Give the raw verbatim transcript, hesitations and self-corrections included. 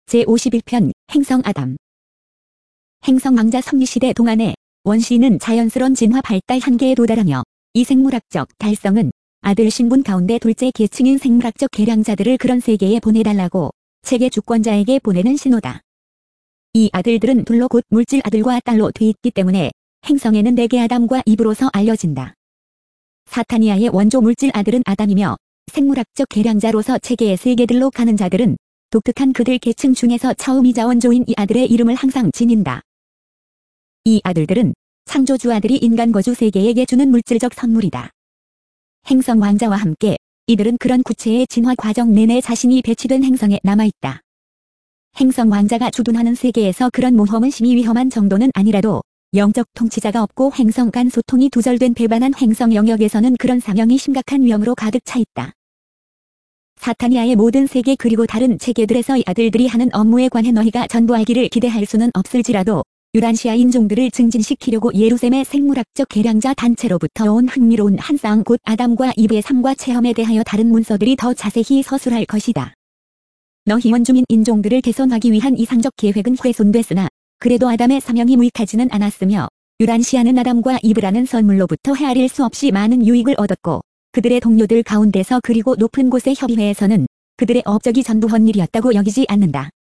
제오십일 편 행성 아담. 행성 왕자 섭리시대 동안에 원시인은 자연스러운 진화 발달 한계에 도달하며 이 생물학적 달성은 아들 신분 가운데 둘째 계층인 생물학적 계량자들을 그런 세계에 보내달라고 세계 주권자에게 보내는 신호다. 이 아들들은 둘로 곧 물질 아들과 딸로 돼 있기 때문에 행성에는 네 개 아담과 이브로서 알려진다. 사타니아의 원조 물질 아들은 아담이며 생물학적 계량자로서 체계의 세계들로 가는 자들은 독특한 그들 계층 중에서 처음이자 원조인 이 아들의 이름을 항상 지닌다. 이 아들들은 창조주 아들이 인간 거주 세계에게 주는 물질적 선물이다. 행성 왕자와 함께 이들은 그런 구체의 진화 과정 내내 자신이 배치된 행성에 남아있다. 행성 왕자가 주둔하는 세계에서 그런 모험은 심히 위험한 정도는 아니라도 영적 통치자가 없고 행성 간 소통이 두절된 배반한 행성 영역에서는 그런 사명이 심각한 위험으로 가득 차 있다. 사타니아의 모든 세계 그리고 다른 체계들에서 이 아들들이 하는 업무에 관해 너희가 전부 알기를 기대할 수는 없을지라도 유란시아 인종들을 증진시키려고 예루셈의 생물학적 계량자 단체로부터 온 흥미로운 한 쌍 곧 아담과 이브의 삶과 체험에 대하여 다른 문서들이 더 자세히 서술할 것이다. 너희 원주민 인종들을 개선하기 위한 이상적 계획은 훼손됐으나 그래도 아담의 사명이 무익하지는 않았으며 유란시아는 아담과 이브라는 선물로부터 헤아릴 수 없이 많은 유익을 얻었고 그들의 동료들 가운데서 그리고 높은 곳의 협의회에서는 그들의 업적이 전부 헛일이었다고 여기지 않는다.